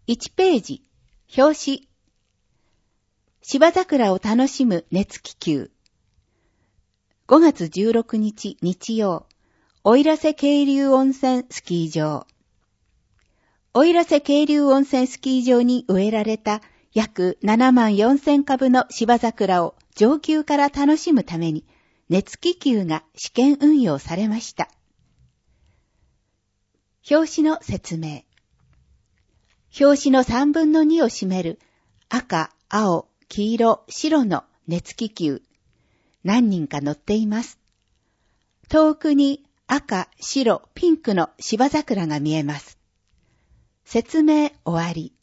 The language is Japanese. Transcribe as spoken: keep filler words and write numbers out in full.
いちページ、表紙。芝桜を楽しむ熱気球。ごがつじゅうろくにち日曜、奥入瀬渓流温泉スキー場。奥入瀬渓流温泉スキー場に植えられた約ななまんよんせんかぶの芝桜を上空から楽しむために熱気球が試験運用されました。表紙の説明。表紙のさんぶんのにを占める赤、青、黄色、白の熱気球。何人か乗っています。遠くに赤、白、ピンクの芝桜が見えます。説明終わり。